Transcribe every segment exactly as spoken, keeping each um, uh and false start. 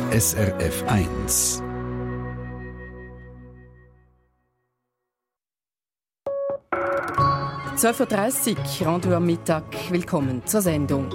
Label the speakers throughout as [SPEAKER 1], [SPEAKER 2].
[SPEAKER 1] S R F eins.
[SPEAKER 2] zwölf Uhr dreißig, Rendezvous am Mittag. Willkommen zur Sendung.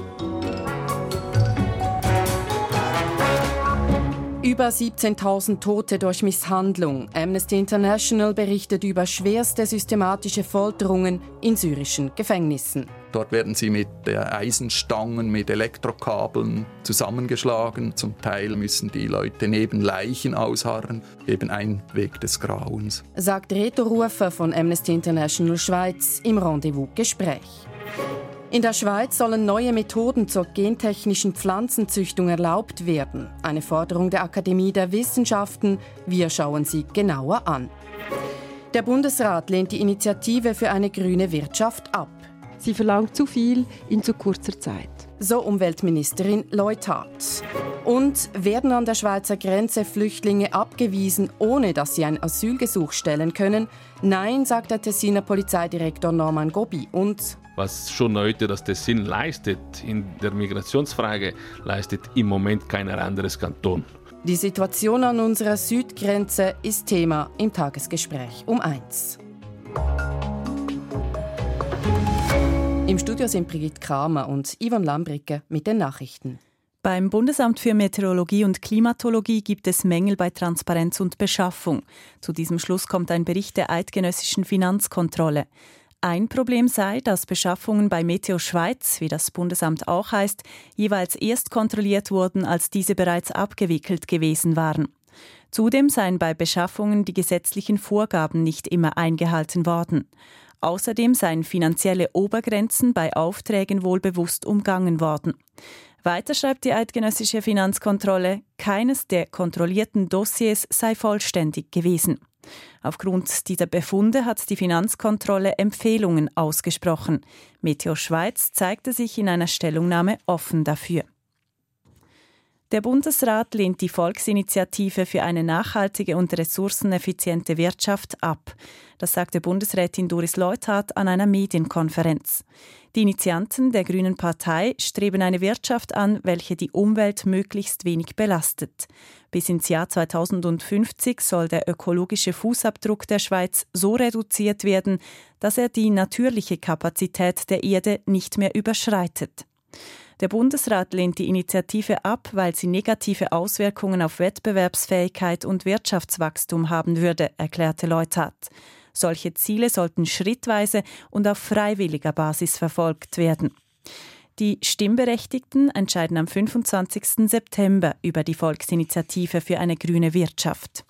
[SPEAKER 2] Über siebzehntausend Tote durch Misshandlung. Amnesty International berichtet über schwerste systematische Folterungen in syrischen Gefängnissen.
[SPEAKER 3] Dort werden sie mit Eisenstangen, mit Elektrokabeln zusammengeschlagen. Zum Teil müssen die Leute neben Leichen ausharren. Eben ein Weg des Grauens.
[SPEAKER 2] Sagt Reto Rufer von Amnesty International Schweiz im Rendezvous-Gespräch. In der Schweiz sollen neue Methoden zur gentechnischen Pflanzenzüchtung erlaubt werden. Eine Forderung der Akademie der Wissenschaften. Wir schauen sie genauer an. Der Bundesrat lehnt die Initiative für eine grüne Wirtschaft ab.
[SPEAKER 4] Sie verlangt zu viel in zu kurzer Zeit.
[SPEAKER 2] So Umweltministerin Leuthard. Und werden an der Schweizer Grenze Flüchtlinge abgewiesen, ohne dass sie ein Asylgesuch stellen können? Nein, sagt der Tessiner Polizeidirektor Norman Gobi. Und
[SPEAKER 5] was schon heute das Tessin leistet in der Migrationsfrage, leistet im Moment kein anderes Kanton.
[SPEAKER 2] Die Situation an unserer Südgrenze ist Thema im Tagesgespräch um eins. Im Studio sind Brigitte Kramer und Yvonne Lambricke mit den Nachrichten.
[SPEAKER 6] Beim Bundesamt für Meteorologie und Klimatologie gibt es Mängel bei Transparenz und Beschaffung. Zu diesem Schluss kommt ein Bericht der eidgenössischen Finanzkontrolle. Ein Problem sei, dass Beschaffungen bei Meteo Schweiz, wie das Bundesamt auch heißt, jeweils erst kontrolliert wurden, als diese bereits abgewickelt gewesen waren. Zudem seien bei Beschaffungen die gesetzlichen Vorgaben nicht immer eingehalten worden. Außerdem seien finanzielle Obergrenzen bei Aufträgen wohl bewusst umgangen worden. Weiter schreibt die eidgenössische Finanzkontrolle, keines der kontrollierten Dossiers sei vollständig gewesen. Aufgrund dieser Befunde hat die Finanzkontrolle Empfehlungen ausgesprochen. Meteo Schweiz zeigte sich in einer Stellungnahme offen dafür. Der Bundesrat lehnt die Volksinitiative für eine nachhaltige und ressourceneffiziente Wirtschaft ab. Das sagte Bundesrätin Doris Leuthard an einer Medienkonferenz. Die Initianten der Grünen Partei streben eine Wirtschaft an, welche die Umwelt möglichst wenig belastet. Bis ins Jahr zweitausendfünfzig soll der ökologische Fußabdruck der Schweiz so reduziert werden, dass er die natürliche Kapazität der Erde nicht mehr überschreitet. Der Bundesrat lehnt die Initiative ab, weil sie negative Auswirkungen auf Wettbewerbsfähigkeit und Wirtschaftswachstum haben würde, erklärte Leuthard. Solche Ziele sollten schrittweise und auf freiwilliger Basis verfolgt werden. Die Stimmberechtigten entscheiden am fünfundzwanzigsten September über die Volksinitiative für eine grüne Wirtschaft.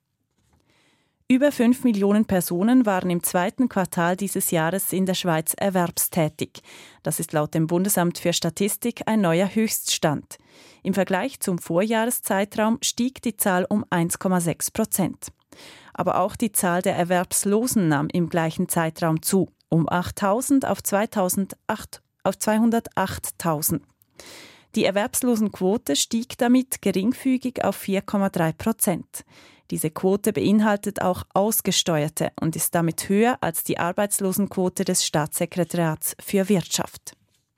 [SPEAKER 6] Über fünf Millionen Personen waren im zweiten Quartal dieses Jahres in der Schweiz erwerbstätig. Das ist laut dem Bundesamt für Statistik ein neuer Höchststand. Im Vergleich zum Vorjahreszeitraum stieg die Zahl um eins Komma sechs Prozent. Aber auch die Zahl der Erwerbslosen nahm im gleichen Zeitraum zu, um achttausend auf zweihundertachttausend. Die Erwerbslosenquote stieg damit geringfügig auf vier Komma drei Prozent. Diese Quote beinhaltet auch Ausgesteuerte und ist damit höher als die Arbeitslosenquote des Staatssekretariats für Wirtschaft.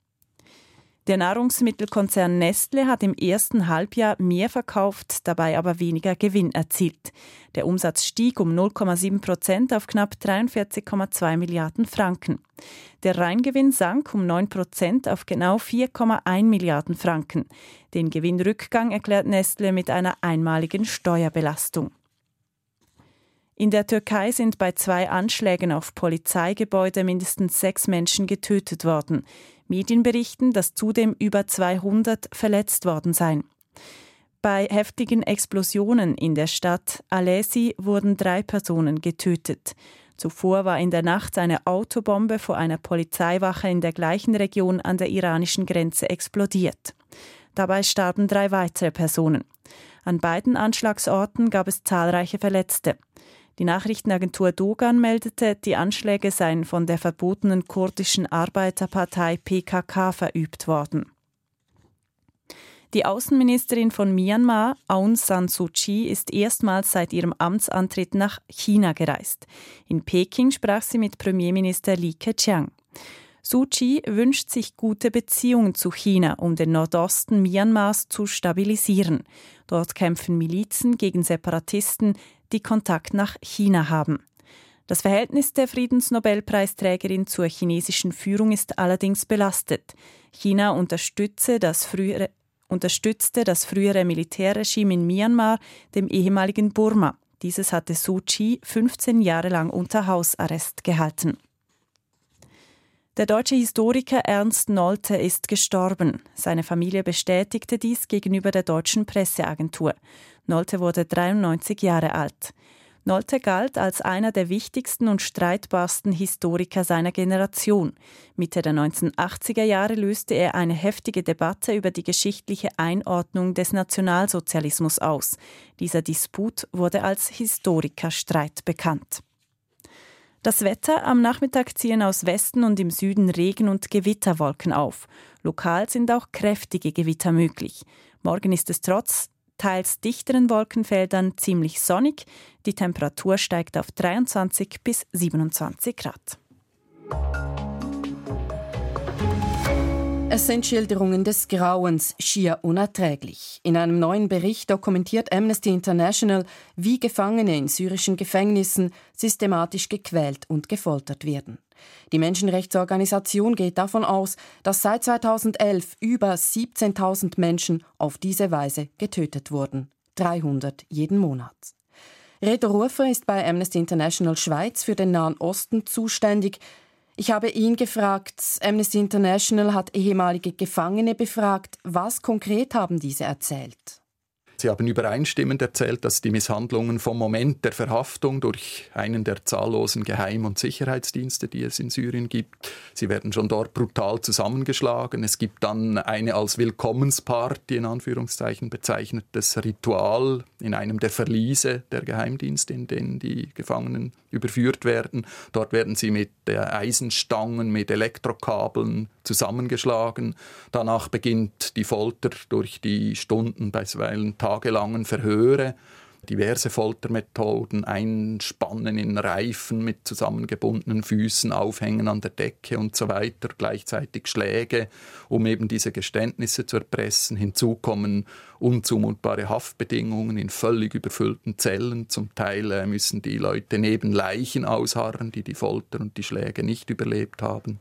[SPEAKER 6] Der Nahrungsmittelkonzern Nestle hat im ersten Halbjahr mehr verkauft, dabei aber weniger Gewinn erzielt. Der Umsatz stieg um null Komma sieben Prozent auf knapp dreiundvierzig Komma zwei Milliarden Franken. Der Reingewinn sank um neun Prozent auf genau vier Komma eins Milliarden Franken. Den Gewinnrückgang erklärt Nestle mit einer einmaligen Steuerbelastung. In der Türkei sind bei zwei Anschlägen auf Polizeigebäude mindestens sechs Menschen getötet worden. Medien berichten, dass zudem über zweihundert verletzt worden seien. Bei heftigen Explosionen in der Stadt Alesi wurden drei Personen getötet. Zuvor war in der Nacht eine Autobombe vor einer Polizeiwache in der gleichen Region an der iranischen Grenze explodiert. Dabei starben drei weitere Personen. An beiden Anschlagsorten gab es zahlreiche Verletzte. Die Nachrichtenagentur Dogan meldete, die Anschläge seien von der verbotenen kurdischen Arbeiterpartei P K K verübt worden. Die Außenministerin von Myanmar, Aung San Suu Kyi, ist erstmals seit ihrem Amtsantritt nach China gereist. In Peking sprach sie mit Premierminister Li Keqiang. Suu Kyi wünscht sich gute Beziehungen zu China, um den Nordosten Myanmars zu stabilisieren. Dort kämpfen Milizen gegen Separatisten, die Kontakt nach China haben. Das Verhältnis der Friedensnobelpreisträgerin zur chinesischen Führung ist allerdings belastet. China unterstütze das frühere, unterstützte das frühere Militärregime in Myanmar, dem ehemaligen Burma. Dieses hatte Suu Kyi fünfzehn Jahre lang unter Hausarrest gehalten. Der deutsche Historiker Ernst Nolte ist gestorben. Seine Familie bestätigte dies gegenüber der deutschen Presseagentur. Nolte wurde dreiundneunzig Jahre alt. Nolte galt als einer der wichtigsten und streitbarsten Historiker seiner Generation. Mitte der neunzehnhundertachtziger Jahre löste er eine heftige Debatte über die geschichtliche Einordnung des Nationalsozialismus aus. Dieser Disput wurde als Historikerstreit bekannt. Das Wetter: Am Nachmittag ziehen aus Westen und im Süden Regen- und Gewitterwolken auf. Lokal sind auch kräftige Gewitter möglich. Morgen ist es trotz teils dichteren Wolkenfeldern ziemlich sonnig. Die Temperatur steigt auf dreiundzwanzig bis siebenundzwanzig Grad.
[SPEAKER 2] Es sind Schilderungen des Grauens, schier unerträglich. In einem neuen Bericht dokumentiert Amnesty International, wie Gefangene in syrischen Gefängnissen systematisch gequält und gefoltert werden. Die Menschenrechtsorganisation geht davon aus, dass seit zweitausendelf über siebzehntausend Menschen auf diese Weise getötet wurden. dreihundert jeden Monat. Reto Rufer ist bei Amnesty International Schweiz für den Nahen Osten zuständig. Ich habe ihn gefragt, Amnesty International hat ehemalige Gefangene befragt. Was konkret haben diese erzählt?
[SPEAKER 3] Sie haben übereinstimmend erzählt, dass die Misshandlungen vom Moment der Verhaftung durch einen der zahllosen Geheim- und Sicherheitsdienste, die es in Syrien gibt, sie werden schon dort brutal zusammengeschlagen. Es gibt dann eine als Willkommensparty in Anführungszeichen bezeichnetes Ritual in einem der Verliese der Geheimdienste, in denen die Gefangenen überführt werden. Dort werden sie mit Eisenstangen, mit Elektrokabeln zusammengeschlagen. Danach beginnt die Folter durch die Stunden, bisweilen tagelangen Verhöre, diverse Foltermethoden, Einspannen in Reifen mit zusammengebundenen Füßen, Aufhängen an der Decke und so weiter, gleichzeitig Schläge, um eben diese Geständnisse zu erpressen. Hinzu kommen unzumutbare Haftbedingungen in völlig überfüllten Zellen. Zum Teil äh, müssen die Leute neben Leichen ausharren, die die Folter und die Schläge nicht überlebt haben.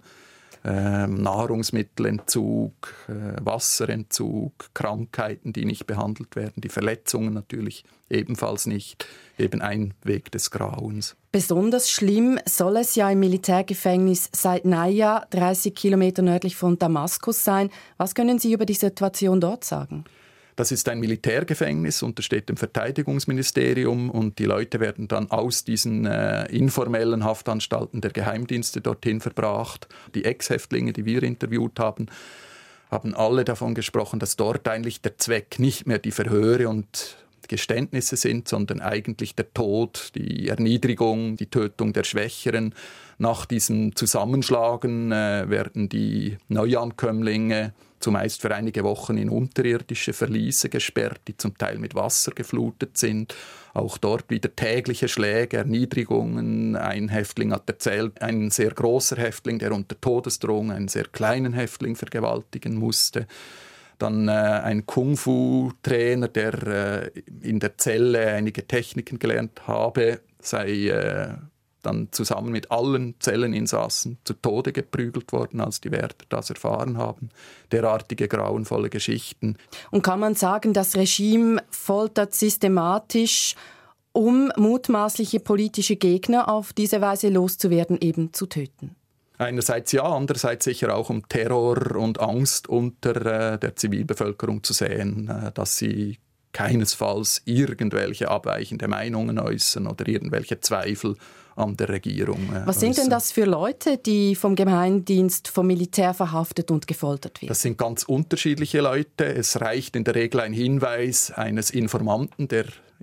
[SPEAKER 3] Ähm, Nahrungsmittelentzug, äh, Wasserentzug, Krankheiten, die nicht behandelt werden, die Verletzungen natürlich ebenfalls nicht, eben ein Weg des Grauens.
[SPEAKER 2] Besonders schlimm soll es ja im Militärgefängnis seit Naja, dreißig Kilometer nördlich von Damaskus sein. Was können Sie über die Situation dort sagen?
[SPEAKER 3] Das ist ein Militärgefängnis, untersteht dem Verteidigungsministerium und die Leute werden dann aus diesen äh, informellen Haftanstalten der Geheimdienste dorthin verbracht. Die Ex-Häftlinge, die wir interviewt haben, haben alle davon gesprochen, dass dort eigentlich der Zweck nicht mehr die Verhöre und Geständnisse sind, sondern eigentlich der Tod, die Erniedrigung, die Tötung der Schwächeren. Nach diesem Zusammenschlagen äh, werden die Neuankömmlinge zumeist für einige Wochen in unterirdische Verliese gesperrt, die zum Teil mit Wasser geflutet sind. Auch dort wieder tägliche Schläge, Erniedrigungen. Ein Häftling hat erzählt, ein sehr großer Häftling, der unter Todesdrohung einen sehr kleinen Häftling vergewaltigen musste. Dann äh, ein Kung-Fu-Trainer, der äh, in der Zelle einige Techniken gelernt habe, sei äh, dann zusammen mit allen Zelleninsassen zu Tode geprügelt worden, als die Wärter das erfahren haben. Derartige grauenvolle Geschichten.
[SPEAKER 2] Und kann man sagen, das Regime foltert systematisch, um mutmaßliche politische Gegner auf diese Weise loszuwerden, eben zu töten?
[SPEAKER 3] Einerseits ja, andererseits sicher auch um Terror und Angst unter äh, der Zivilbevölkerung zu sehen, äh, dass sie keinesfalls irgendwelche abweichende Meinungen äußern oder irgendwelche Zweifel an der Regierung. Äh,
[SPEAKER 2] Was sind
[SPEAKER 3] äußern.
[SPEAKER 2] denn das für Leute, die vom Geheimdienst, vom Militär verhaftet und gefoltert werden?
[SPEAKER 3] Das sind ganz unterschiedliche Leute. Es reicht in der Regel ein Hinweis eines Informanten, der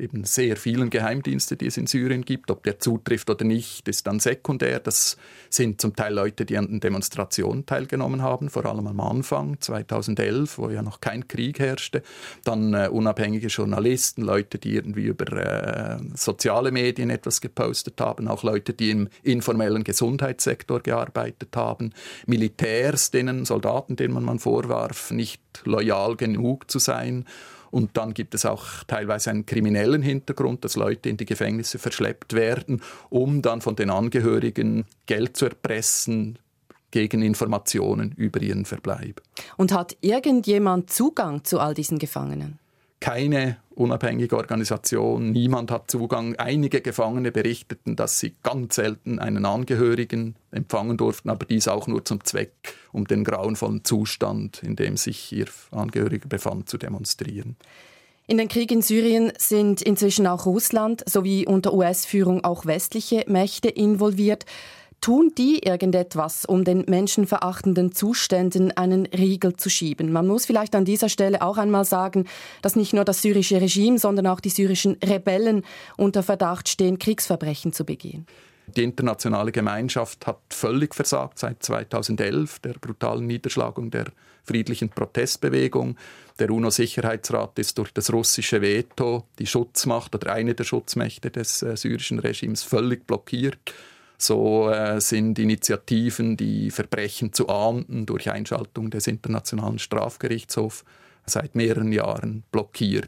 [SPEAKER 3] eben sehr vielen Geheimdiensten, die es in Syrien gibt. Ob der zutrifft oder nicht, ist dann sekundär. Das sind zum Teil Leute, die an den Demonstrationen teilgenommen haben, vor allem am Anfang, zweitausendelf, wo ja noch kein Krieg herrschte. Dann äh, unabhängige Journalisten, Leute, die irgendwie über äh, soziale Medien etwas gepostet haben, auch Leute, die im informellen Gesundheitssektor gearbeitet haben, Militärs, denen, Soldaten, denen man vorwarf, nicht loyal genug zu sein. Und dann gibt es auch teilweise einen kriminellen Hintergrund, dass Leute in die Gefängnisse verschleppt werden, um dann von den Angehörigen Geld zu erpressen gegen Informationen über ihren Verbleib.
[SPEAKER 2] Und hat irgendjemand Zugang zu all diesen Gefangenen?
[SPEAKER 3] Keine unabhängige Organisation, niemand hat Zugang. Einige Gefangene berichteten, dass sie ganz selten einen Angehörigen empfangen durften, aber dies auch nur zum Zweck, um den grauenvollen Zustand, in dem sich ihr Angehöriger befand, zu demonstrieren.
[SPEAKER 2] In den Krieg in Syrien sind inzwischen auch Russland sowie unter U S-Führung auch westliche Mächte involviert. Tun die irgendetwas, um den menschenverachtenden Zuständen einen Riegel zu schieben? Man muss vielleicht an dieser Stelle auch einmal sagen, dass nicht nur das syrische Regime, sondern auch die syrischen Rebellen unter Verdacht stehen, Kriegsverbrechen zu begehen.
[SPEAKER 3] Die internationale Gemeinschaft hat völlig versagt seit zweitausendelf, der brutalen Niederschlagung der friedlichen Protestbewegung. Der UNO-Sicherheitsrat ist durch das russische Veto, die Schutzmacht oder eine der Schutzmächte des äh, syrischen Regimes, völlig blockiert. So äh, sind Initiativen, die Verbrechen zu ahnden, durch Einschaltung des Internationalen Strafgerichtshofs seit mehreren Jahren blockiert.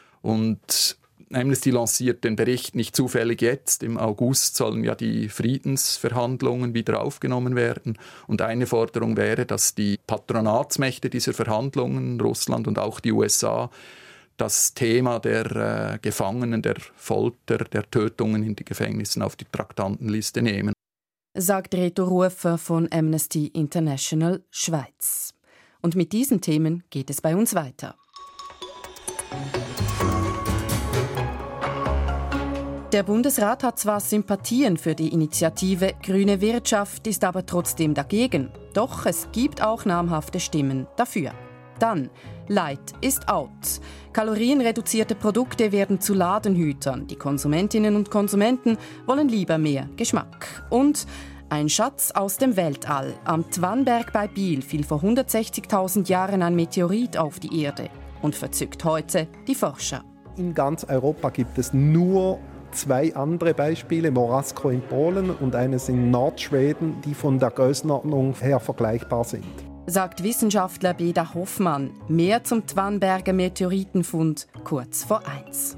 [SPEAKER 3] Und Amnesty lanciert den Bericht nicht zufällig jetzt. Im August sollen ja die Friedensverhandlungen wieder aufgenommen werden. Und eine Forderung wäre, dass die Patronatsmächte dieser Verhandlungen, Russland und auch die U S A, das Thema der äh, Gefangenen, der Folter, der Tötungen in den Gefängnissen auf die Traktantenliste nehmen.
[SPEAKER 2] Sagt Reto Rufer von Amnesty International Schweiz. Und mit diesen Themen geht es bei uns weiter. Der Bundesrat hat zwar Sympathien für die Initiative Grüne Wirtschaft, ist aber trotzdem dagegen. Doch es gibt auch namhafte Stimmen dafür. Dann, Light ist out. Kalorienreduzierte Produkte werden zu Ladenhütern. Die Konsumentinnen und Konsumenten wollen lieber mehr Geschmack. Und ein Schatz aus dem Weltall. Am Twanberg bei Biel fiel vor hundertsechzigtausend Jahren ein Meteorit auf die Erde und verzückt heute die Forscher.
[SPEAKER 7] In ganz Europa gibt es nur zwei andere Beispiele, Morasko in Polen und eines in Nordschweden, die von der Größenordnung her vergleichbar sind. Sagt
[SPEAKER 2] Wissenschaftler Beda Hoffmann. Mehr zum Twanberger Meteoritenfund kurz vor eins.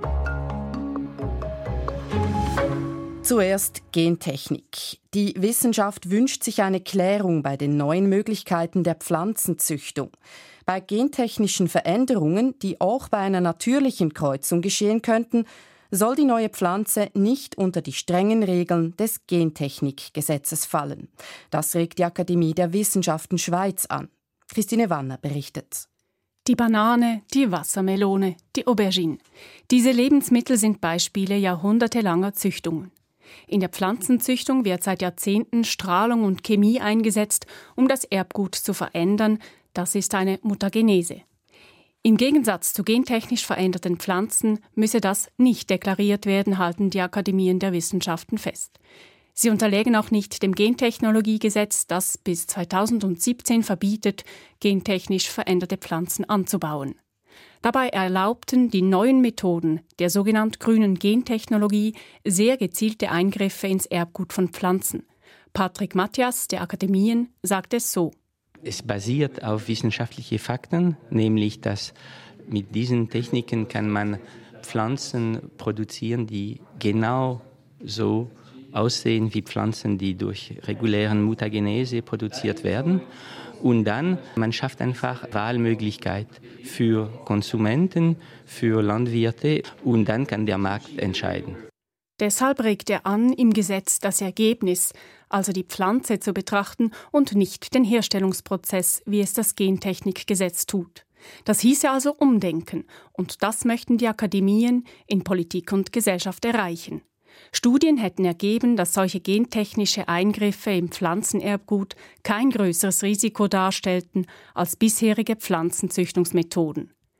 [SPEAKER 2] Zuerst Gentechnik. Die Wissenschaft wünscht sich eine Klärung bei den neuen Möglichkeiten der Pflanzenzüchtung. Bei gentechnischen Veränderungen, die auch bei einer natürlichen Kreuzung geschehen könnten, soll die neue Pflanze nicht unter die strengen Regeln des Gentechnikgesetzes fallen. Das regt die Akademie der Wissenschaften Schweiz an. Christine Wanner berichtet.
[SPEAKER 8] Die Banane, die Wassermelone, die Aubergine. Diese Lebensmittel sind Beispiele jahrhundertelanger Züchtungen. In der Pflanzenzüchtung wird seit Jahrzehnten Strahlung und Chemie eingesetzt, um das Erbgut zu verändern. Das ist eine Mutagenese. Im Gegensatz zu gentechnisch veränderten Pflanzen müsse das nicht deklariert werden, halten die Akademien der Wissenschaften fest. Sie unterlägen auch nicht dem Gentechnologiegesetz, das bis zweitausendsiebzehn verbietet, gentechnisch veränderte Pflanzen anzubauen. Dabei erlaubten die neuen Methoden der sogenannten grünen Gentechnologie sehr gezielte Eingriffe ins Erbgut von Pflanzen. Patrick Matthias der Akademien sagt es so.
[SPEAKER 9] Es basiert auf wissenschaftlichen Fakten, nämlich dass mit diesen Techniken kann man Pflanzen produzieren, die genau so aussehen wie Pflanzen, die durch regulären Mutagenese produziert werden. Und dann, man schafft einfach Wahlmöglichkeit für Konsumenten, für Landwirte und dann kann der Markt entscheiden.
[SPEAKER 8] Deshalb regt er an, im Gesetz das Ergebnis, also die Pflanze, zu betrachten und nicht den Herstellungsprozess, wie es das Gentechnikgesetz tut. Das hieße also umdenken, und das möchten die Akademien in Politik und Gesellschaft erreichen. Studien hätten ergeben, dass solche gentechnische Eingriffe im Pflanzenerbgut kein größeres Risiko darstellten als bisherige Pflanzenzüchtungsmethoden.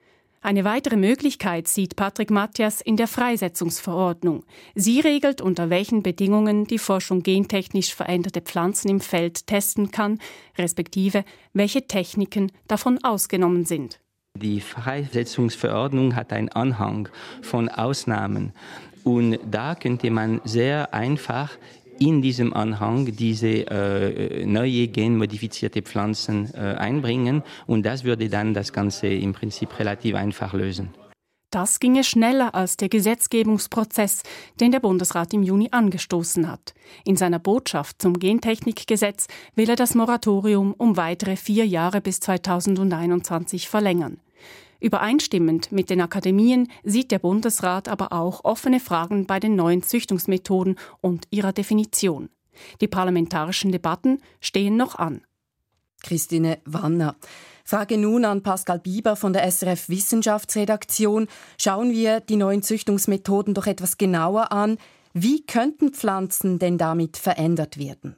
[SPEAKER 8] Eine weitere Möglichkeit sieht Patrick Matthias in der Freisetzungsverordnung. Sie regelt, unter welchen Bedingungen die Forschung gentechnisch veränderte Pflanzen im Feld testen kann, respektive welche Techniken davon ausgenommen sind.
[SPEAKER 9] Die Freisetzungsverordnung hat einen Anhang von Ausnahmen. Und da könnte man sehr einfach in diesem Anhang diese äh, neue genmodifizierte Pflanzen äh, einbringen. Und das würde dann das Ganze im Prinzip relativ einfach lösen.
[SPEAKER 8] Das ginge schneller als der Gesetzgebungsprozess, den der Bundesrat im Juni angestoßen hat. In seiner Botschaft zum Gentechnikgesetz will er das Moratorium um weitere vier Jahre bis zweitausendeinundzwanzig verlängern. Übereinstimmend mit den Akademien sieht der Bundesrat aber auch offene Fragen bei den neuen Züchtungsmethoden und ihrer Definition. Die parlamentarischen Debatten stehen noch an.
[SPEAKER 2] Christine Wanner. Frage nun an Pascal Bieber von der S R F Wissenschaftsredaktion. Schauen wir die neuen Züchtungsmethoden doch etwas genauer an. Wie könnten Pflanzen denn damit verändert werden?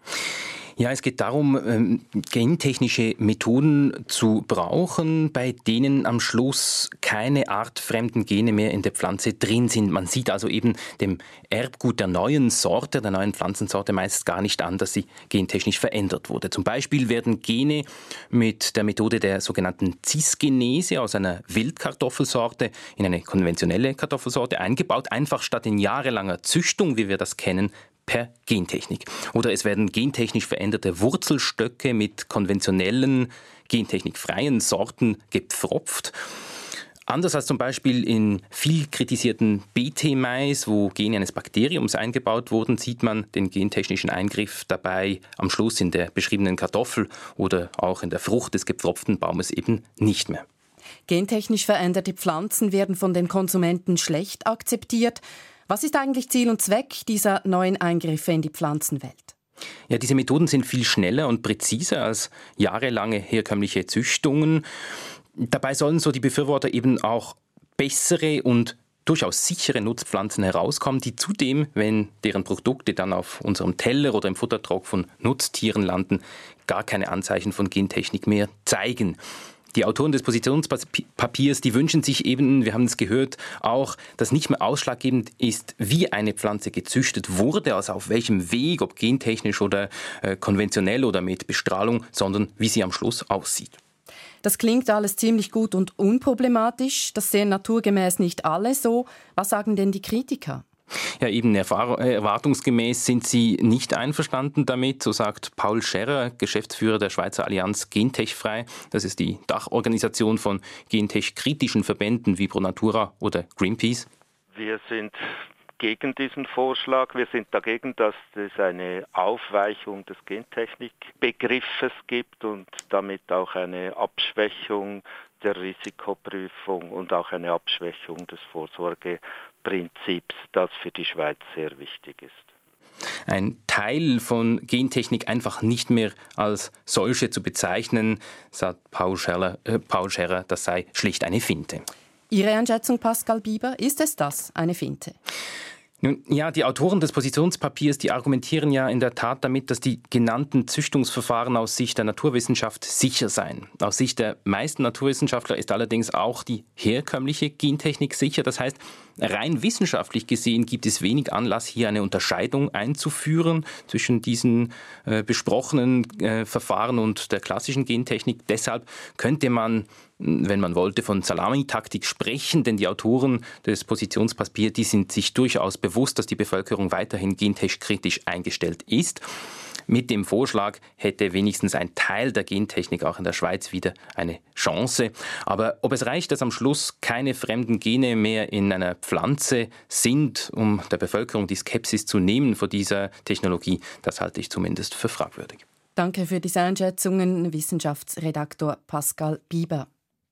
[SPEAKER 10] Ja, es geht darum, ähm, gentechnische Methoden zu brauchen, bei denen am Schluss keine artfremden Gene mehr in der Pflanze drin sind. Man sieht also eben dem Erbgut der neuen Sorte, der neuen Pflanzensorte meist gar nicht an, dass sie gentechnisch verändert wurde. Zum Beispiel werden Gene mit der Methode der sogenannten Cisgenese aus einer Wildkartoffelsorte in eine konventionelle Kartoffelsorte eingebaut, einfach statt in jahrelanger Züchtung, wie wir das kennen, per Gentechnik. Oder es werden gentechnisch veränderte Wurzelstöcke mit konventionellen, gentechnikfreien Sorten gepfropft. Anders als zum Beispiel in viel kritisierten B T-Mais, wo Gene eines Bakteriums eingebaut wurden, sieht man den gentechnischen Eingriff dabei am Schluss in der beschriebenen Kartoffel oder auch in der Frucht des gepfropften Baumes eben nicht mehr.
[SPEAKER 2] Gentechnisch veränderte Pflanzen werden von den Konsumenten schlecht akzeptiert. Was ist eigentlich Ziel und Zweck dieser neuen Eingriffe in die Pflanzenwelt?
[SPEAKER 10] Ja, diese Methoden sind viel schneller und präziser als jahrelange herkömmliche Züchtungen. Dabei sollen so die Befürworter eben auch bessere und durchaus sichere Nutzpflanzen herauskommen, die zudem, wenn deren Produkte dann auf unserem Teller oder im Futtertrog von Nutztieren landen, gar keine Anzeichen von Gentechnik mehr zeigen. Die Autoren des Positionspapiers, die wünschen sich eben, wir haben es gehört, auch, dass nicht mehr ausschlaggebend ist, wie eine Pflanze gezüchtet wurde, also auf welchem Weg, ob gentechnisch oder äh, konventionell oder mit Bestrahlung, sondern wie sie am Schluss aussieht.
[SPEAKER 2] Das klingt alles ziemlich gut und unproblematisch. Das sehen naturgemäß nicht alle so. Was sagen denn die Kritiker?
[SPEAKER 10] Ja, eben erwartungsgemäß sind sie nicht einverstanden damit, so sagt Paul Scherrer, Geschäftsführer der Schweizer Allianz Gentechfrei. Das ist die Dachorganisation von gentech-kritischen Verbänden wie Pro Natura oder Greenpeace.
[SPEAKER 11] Wir sind gegen diesen Vorschlag. Wir sind dagegen, dass es eine Aufweichung des Gentechnikbegriffes gibt und damit auch eine Abschwächung der Risikoprüfung und auch eine Abschwächung des Vorsorgeprinzips, das für die Schweiz sehr wichtig ist.
[SPEAKER 10] Ein Teil von Gentechnik einfach nicht mehr als solche zu bezeichnen, sagt Paul Scherrer, äh, Paul Scherrer, das sei schlicht eine Finte.
[SPEAKER 2] Ihre Einschätzung, Pascal Bieber, ist es das, eine Finte?
[SPEAKER 10] Nun, ja, die Autoren des Positionspapiers, die argumentieren ja in der Tat damit, dass die genannten Züchtungsverfahren aus Sicht der Naturwissenschaft sicher seien. Aus Sicht der meisten Naturwissenschaftler ist allerdings auch die herkömmliche Gentechnik sicher. Das heißt, rein wissenschaftlich gesehen gibt es wenig Anlass, hier eine Unterscheidung einzuführen zwischen diesen äh, besprochenen äh, Verfahren und der klassischen Gentechnik. Deshalb könnte man, wenn man wollte, von Salamitaktik sprechen, denn die Autoren des Positionspapiers, die sind sich durchaus bewusst, dass die Bevölkerung weiterhin gentechnisch eingestellt ist. Mit dem Vorschlag hätte wenigstens ein Teil der Gentechnik auch in der Schweiz wieder eine Chance. Aber ob es reicht, dass am Schluss keine fremden Gene mehr in einer Pflanze sind, um der Bevölkerung die Skepsis zu nehmen vor dieser Technologie, das halte ich zumindest für fragwürdig.
[SPEAKER 2] Danke für diese Einschätzungen, Wissenschaftsredaktor Pascal Bieber.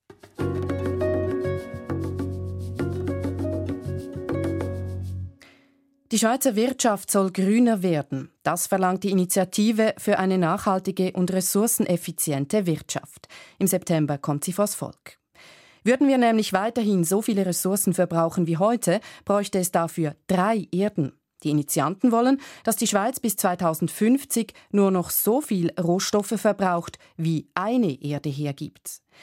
[SPEAKER 2] Die Schweizer Wirtschaft soll grüner werden. Das verlangt die Initiative für eine nachhaltige und ressourceneffiziente Wirtschaft. Im September kommt sie vors Volk. Würden wir nämlich weiterhin so viele Ressourcen verbrauchen wie heute, bräuchte es dafür drei Erden. Die Initianten wollen, dass die Schweiz bis zweitausendfünfzig nur noch so viel Rohstoffe verbraucht, wie eine Erde hergibt.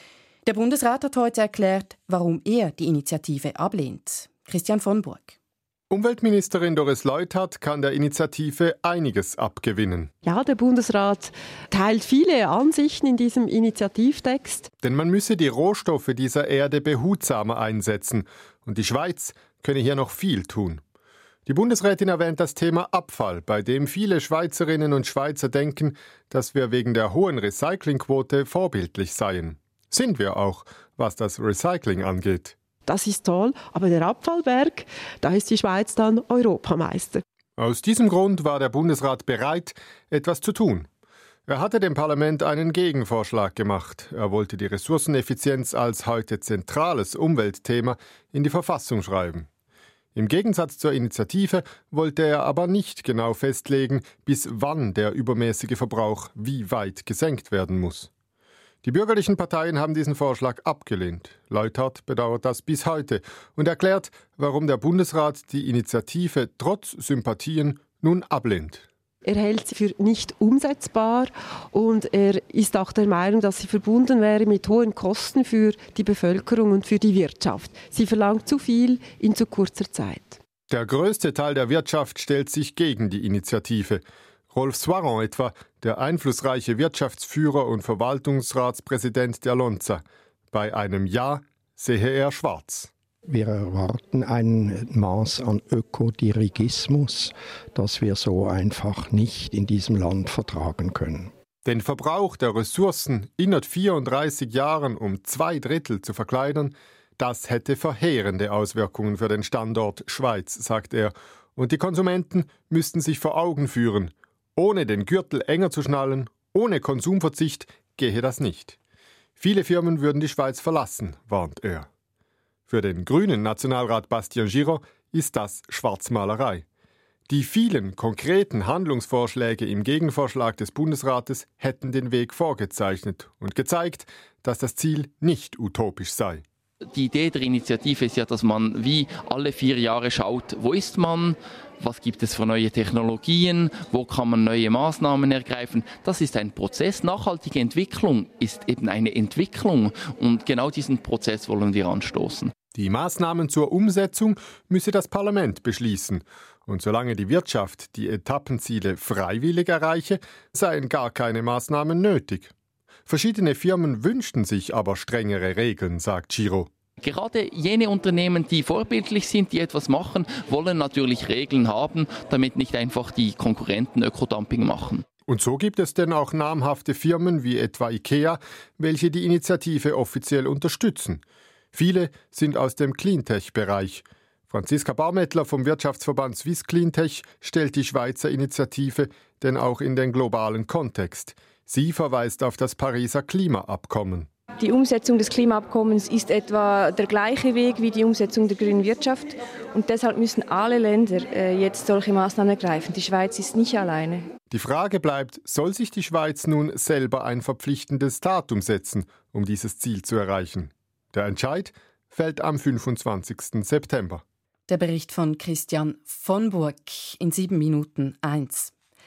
[SPEAKER 2] Der Bundesrat hat heute erklärt, warum er die Initiative ablehnt. Christian von Burg.
[SPEAKER 12] Umweltministerin Doris Leuthard kann der Initiative einiges abgewinnen.
[SPEAKER 4] Ja, der Bundesrat teilt viele Ansichten in diesem Initiativtext.
[SPEAKER 12] Denn man müsse die Rohstoffe dieser Erde behutsamer einsetzen. Und die Schweiz könne hier noch viel tun. Die Bundesrätin erwähnt das Thema Abfall, bei dem viele Schweizerinnen und Schweizer denken, dass wir wegen der hohen Recyclingquote vorbildlich seien. Sind wir auch, was das Recycling angeht.
[SPEAKER 4] Das ist toll, aber der Abfallberg, da ist die Schweiz dann Europameister.
[SPEAKER 12] Aus diesem Grund war der Bundesrat bereit, etwas zu tun. Er hatte dem Parlament einen Gegenvorschlag gemacht. Er wollte die Ressourceneffizienz als heute zentrales Umweltthema in die Verfassung schreiben. Im Gegensatz zur Initiative wollte er aber nicht genau festlegen, bis wann der übermäßige Verbrauch wie weit gesenkt werden muss. Die bürgerlichen Parteien haben diesen Vorschlag abgelehnt. Leuthard bedauert das bis heute und erklärt, warum der Bundesrat die Initiative trotz Sympathien nun ablehnt.
[SPEAKER 4] Er hält sie für nicht umsetzbar und er ist auch der Meinung, dass sie verbunden wäre mit hohen Kosten für die Bevölkerung und für die Wirtschaft. Sie verlangt zu viel in zu kurzer Zeit.
[SPEAKER 12] Der größte Teil der Wirtschaft stellt sich gegen die Initiative. Rolf Soiron etwa, der einflussreiche Wirtschaftsführer und Verwaltungsratspräsident der Lonza. Bei einem Ja sehe er schwarz.
[SPEAKER 13] Wir erwarten ein Maß an Ökodirigismus, das wir so einfach nicht in diesem Land vertragen können.
[SPEAKER 12] Den Verbrauch der Ressourcen innerhalb vierunddreißig Jahren um zwei Drittel zu verkleinern, das hätte verheerende Auswirkungen für den Standort Schweiz, sagt er. Und die Konsumenten müssten sich vor Augen führen, ohne den Gürtel enger zu schnallen, ohne Konsumverzicht gehe das nicht. Viele Firmen würden die Schweiz verlassen, warnt er. Für den grünen Nationalrat Bastien Giraud ist das Schwarzmalerei. Die vielen konkreten Handlungsvorschläge im Gegenvorschlag des Bundesrates hätten den Weg vorgezeichnet und gezeigt, dass das Ziel nicht utopisch sei.
[SPEAKER 14] Die Idee der Initiative ist ja, dass man wie alle vier Jahre schaut, wo ist man, was gibt es für neue Technologien, wo kann man neue Maßnahmen ergreifen. Das ist ein Prozess. Nachhaltige Entwicklung ist eben eine Entwicklung und genau diesen Prozess wollen wir anstoßen.
[SPEAKER 12] Die Maßnahmen zur Umsetzung müsse das Parlament beschließen. Und solange die Wirtschaft die Etappenziele freiwillig erreiche, seien gar keine Maßnahmen nötig. Verschiedene Firmen wünschten sich aber strengere Regeln, sagt Giraud.
[SPEAKER 14] Gerade jene Unternehmen, die vorbildlich sind, die etwas machen, wollen natürlich Regeln haben, damit nicht einfach die Konkurrenten Ökodumping machen.
[SPEAKER 12] Und so gibt es denn auch namhafte Firmen wie etwa IKEA, welche die Initiative offiziell unterstützen. Viele sind aus dem Cleantech-Bereich. Franziska Baumettler vom Wirtschaftsverband Swiss Cleantech stellt die Schweizer Initiative denn auch in den globalen Kontext. Sie verweist auf das Pariser Klimaabkommen.
[SPEAKER 15] Die Umsetzung des Klimaabkommens ist etwa der gleiche Weg wie die Umsetzung der grünen Wirtschaft. Und deshalb müssen alle Länder äh, jetzt solche Maßnahmen ergreifen. Die Schweiz ist nicht alleine.
[SPEAKER 12] Die Frage bleibt, soll sich die Schweiz nun selber ein verpflichtendes Datum setzen, um dieses Ziel zu erreichen? Der Entscheid fällt am fünfundzwanzigsten September.
[SPEAKER 2] Der Bericht von Christian von Burg in sieben Minuten eins.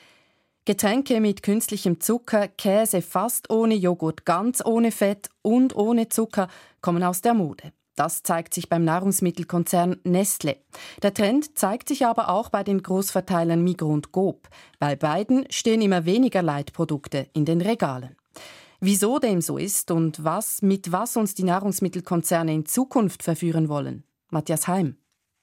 [SPEAKER 2] Getränke mit künstlichem Zucker, Käse fast ohne Joghurt, ganz ohne Fett und ohne Zucker kommen aus der Mode. Das zeigt sich beim Nahrungsmittelkonzern Nestlé. Der Trend zeigt sich aber auch bei den Großverteilern Migros und Coop. Bei beiden stehen immer weniger Leitprodukte in den Regalen. Wieso dem so ist und was, mit was uns die Nahrungsmittelkonzerne in Zukunft verführen wollen? Matthias Heim.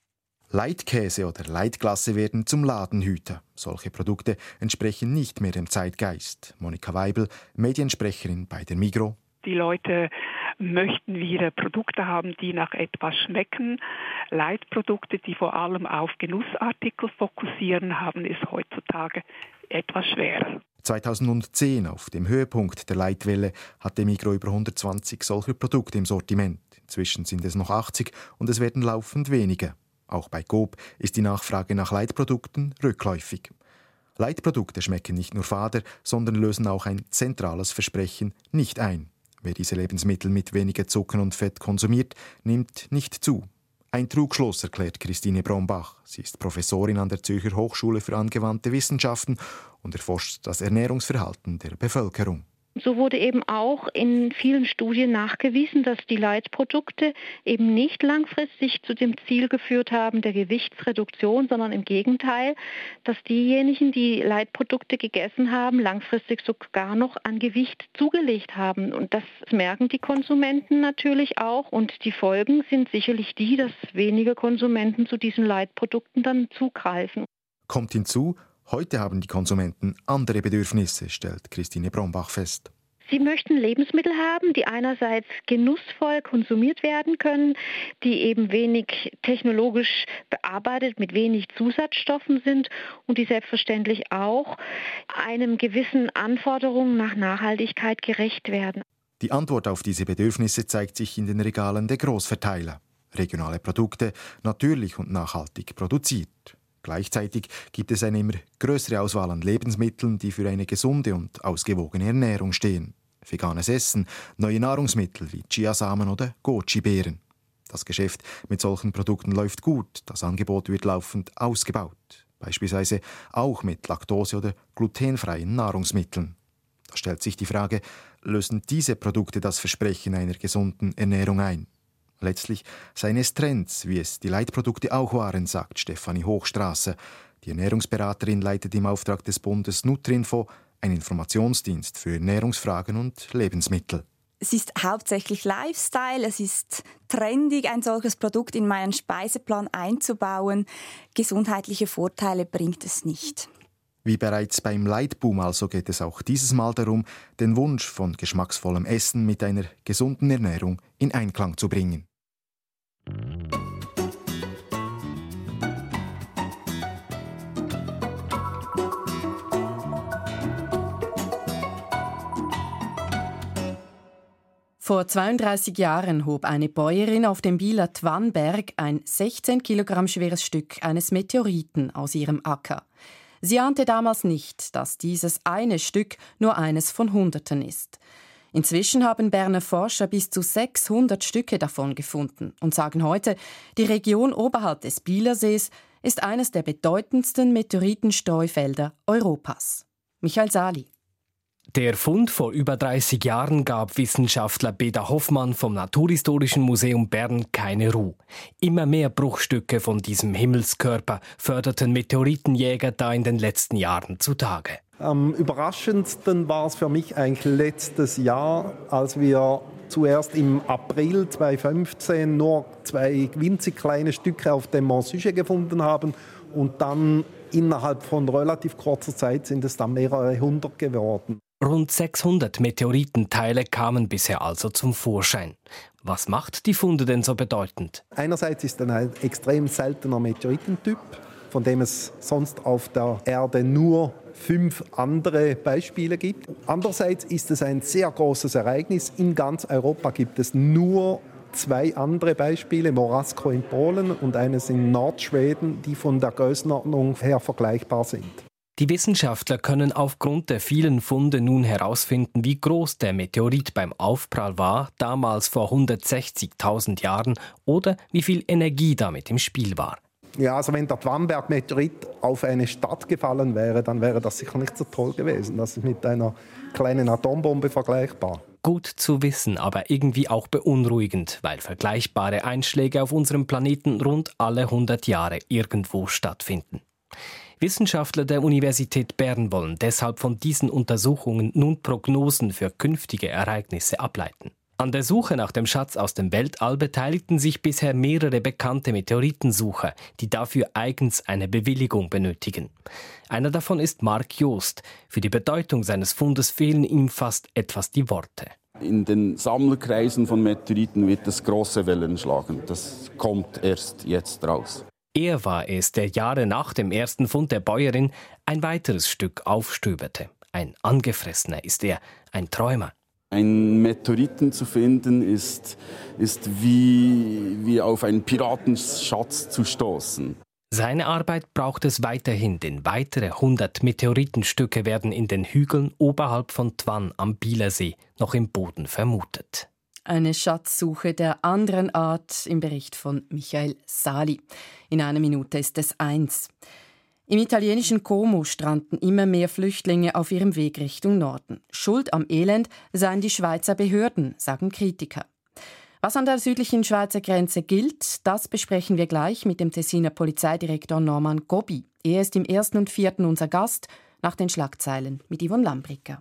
[SPEAKER 16] Leitkäse oder Leitklasse werden zum Ladenhüter. Solche Produkte entsprechen nicht mehr dem Zeitgeist. Monika Weibel, Mediensprecherin bei der Migros.
[SPEAKER 17] Die Leute möchten wieder Produkte haben, die nach etwas schmecken. Leitprodukte, die vor allem auf Genussartikel fokussieren, haben es heutzutage etwas schwerer.
[SPEAKER 16] zweitausendzehn, auf dem Höhepunkt der Leitwelle, hatte Migros über hundertzwanzig solcher Produkte im Sortiment. Inzwischen sind es noch achtzig und es werden laufend weniger. Auch bei Coop ist die Nachfrage nach Leitprodukten rückläufig. Leitprodukte schmecken nicht nur fader, sondern lösen auch ein zentrales Versprechen nicht ein. Wer diese Lebensmittel mit weniger Zucker und Fett konsumiert, nimmt nicht zu. Ein Trugschluss, erklärt Christine Brombach. Sie ist Professorin an der Zürcher Hochschule für angewandte Wissenschaften und erforscht das Ernährungsverhalten der Bevölkerung.
[SPEAKER 18] So wurde eben auch in vielen Studien nachgewiesen, dass die Leitprodukte eben nicht langfristig zu dem Ziel geführt haben der Gewichtsreduktion, sondern im Gegenteil, dass diejenigen, die Leitprodukte gegessen haben, langfristig sogar noch an Gewicht zugelegt haben. Und das merken die Konsumenten natürlich auch. Und die Folgen sind sicherlich die, dass weniger Konsumenten zu diesen Leitprodukten dann zugreifen.
[SPEAKER 16] Kommt hinzu, heute haben die Konsumenten andere Bedürfnisse, stellt Christine Brombach fest.
[SPEAKER 18] Sie möchten Lebensmittel haben, die einerseits genussvoll konsumiert werden können, die eben wenig technologisch bearbeitet, mit wenig Zusatzstoffen sind und die selbstverständlich auch einem gewissen Anforderungen nach Nachhaltigkeit gerecht werden.
[SPEAKER 16] Die Antwort auf diese Bedürfnisse zeigt sich in den Regalen der Großverteiler. Regionale Produkte, natürlich und nachhaltig produziert. Gleichzeitig gibt es eine immer größere Auswahl an Lebensmitteln, die für eine gesunde und ausgewogene Ernährung stehen. Veganes Essen, neue Nahrungsmittel wie Chiasamen oder Goji-Beeren. Das Geschäft mit solchen Produkten läuft gut, das Angebot wird laufend ausgebaut. Beispielsweise auch mit laktose- oder glutenfreien Nahrungsmitteln. Da stellt sich die Frage, lösen diese Produkte das Versprechen einer gesunden Ernährung ein? Letztlich seien es Trends, wie es die Leitprodukte auch waren, sagt Stefanie Hochstrasser. Die Ernährungsberaterin leitet im Auftrag des Bundes Nutrinfo einen Informationsdienst für Ernährungsfragen und Lebensmittel.
[SPEAKER 19] Es ist hauptsächlich Lifestyle, es ist trendig, ein solches Produkt in meinen Speiseplan einzubauen. Gesundheitliche Vorteile bringt es nicht.
[SPEAKER 16] Wie bereits beim Leitboom also geht es auch dieses Mal darum, den Wunsch von geschmacksvollem Essen mit einer gesunden Ernährung in Einklang zu bringen.
[SPEAKER 2] Vor zweiunddreißig Jahren hob eine Bäuerin auf dem Bieler Twannberg ein sechzehn Kilogramm schweres Stück eines Meteoriten aus ihrem Acker. Sie ahnte damals nicht, dass dieses eine Stück nur eines von Hunderten ist. Inzwischen haben Berner Forscher bis zu sechshundert Stücke davon gefunden und sagen heute, die Region oberhalb des Bielersees ist eines der bedeutendsten Meteoritenstreufelder Europas. Michael Sali.
[SPEAKER 20] Der Fund vor über dreißig Jahren gab Wissenschaftler Beda Hoffmann vom Naturhistorischen Museum Bern keine Ruhe. Immer mehr Bruchstücke von diesem Himmelskörper förderten Meteoritenjäger da in den letzten Jahren zutage.
[SPEAKER 7] Am überraschendsten war es für mich eigentlich letztes Jahr, als wir zuerst im April zweitausendfünfzehn nur zwei winzig kleine Stücke auf dem Mont Sujet gefunden haben und dann innerhalb von relativ kurzer Zeit sind es dann mehrere hundert geworden.
[SPEAKER 20] Rund sechshundert Meteoritenteile kamen bisher also zum Vorschein. Was macht die Funde denn so bedeutend?
[SPEAKER 7] Einerseits ist es ein extrem seltener Meteoritentyp, von dem es sonst auf der Erde nur fünf andere Beispiele gibt. Andererseits ist es ein sehr großes Ereignis. In ganz Europa gibt es nur zwei andere Beispiele, Morasko in Polen und eines in Nordschweden, die von der Größenordnung her vergleichbar sind.
[SPEAKER 20] Die Wissenschaftler können aufgrund der vielen Funde nun herausfinden, wie groß der Meteorit beim Aufprall war, damals vor hundertsechzigtausend Jahren, oder wie viel Energie damit im Spiel war.
[SPEAKER 7] Ja, also wenn der Twannberg-Meteorit auf eine Stadt gefallen wäre, dann wäre das sicher nicht so toll gewesen. Das ist mit einer kleinen Atombombe vergleichbar.
[SPEAKER 20] Gut zu wissen, aber irgendwie auch beunruhigend, weil vergleichbare Einschläge auf unserem Planeten rund alle hundert Jahre irgendwo stattfinden. Wissenschaftler der Universität Bern wollen deshalb von diesen Untersuchungen nun Prognosen für künftige Ereignisse ableiten. An der Suche nach dem Schatz aus dem Weltall beteiligten sich bisher mehrere bekannte Meteoritensucher, die dafür eigens eine Bewilligung benötigen. Einer davon ist Mark Joost. Für die Bedeutung seines Fundes fehlen ihm fast etwas die Worte.
[SPEAKER 21] In den Sammlerkreisen von Meteoriten wird es große Wellen schlagen. Das kommt erst jetzt raus.
[SPEAKER 20] Er war es, der Jahre nach dem ersten Fund der Bäuerin ein weiteres Stück aufstöberte. Ein Angefressener ist er, ein Träumer.
[SPEAKER 21] Ein Meteoriten zu finden ist, ist wie, wie auf einen Piratenschatz zu stoßen.
[SPEAKER 20] Seine Arbeit braucht es weiterhin, denn weitere hundert Meteoritenstücke werden in den Hügeln oberhalb von Twann am Bielersee noch im Boden vermutet.
[SPEAKER 2] Eine Schatzsuche der anderen Art im Bericht von Michael Sali. In einer Minute ist es eins. Im italienischen Como stranden immer mehr Flüchtlinge auf ihrem Weg Richtung Norden. Schuld am Elend seien die Schweizer Behörden, sagen Kritiker. Was an der südlichen Schweizer Grenze gilt, das besprechen wir gleich mit dem Tessiner Polizeidirektor Norman Gobi. Er ist im ersten und vierten unser Gast, nach den Schlagzeilen mit Yvonne Lambricker.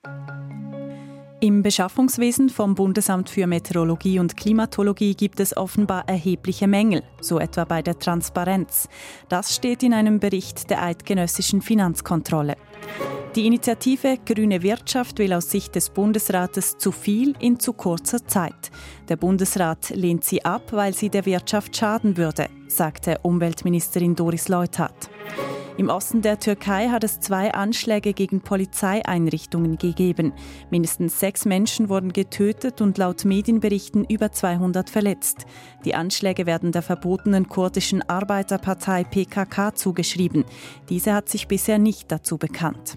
[SPEAKER 6] Im Beschaffungswesen vom Bundesamt für Meteorologie und Klimatologie gibt es offenbar erhebliche Mängel, so etwa bei der Transparenz. Das steht in einem Bericht der Eidgenössischen Finanzkontrolle. Die Initiative Grüne Wirtschaft will aus Sicht des Bundesrates zu viel in zu kurzer Zeit. Der Bundesrat lehnt sie ab, weil sie der Wirtschaft schaden würde, sagte Umweltministerin Doris Leuthard. Im Osten der Türkei hat es zwei Anschläge gegen Polizeieinrichtungen gegeben. Mindestens sechs Menschen wurden getötet und laut Medienberichten über zweihundert verletzt. Die Anschläge werden der verbotenen kurdischen Arbeiterpartei P K K zugeschrieben. Diese hat sich bisher nicht dazu bekannt.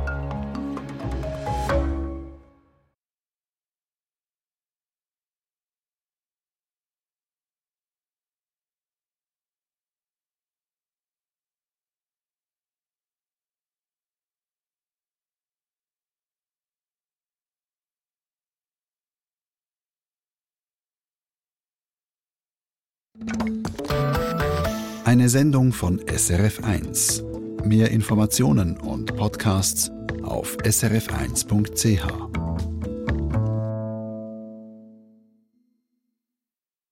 [SPEAKER 1] Eine Sendung von S R F eins. Mehr Informationen und Podcasts auf s r f eins punkt c h.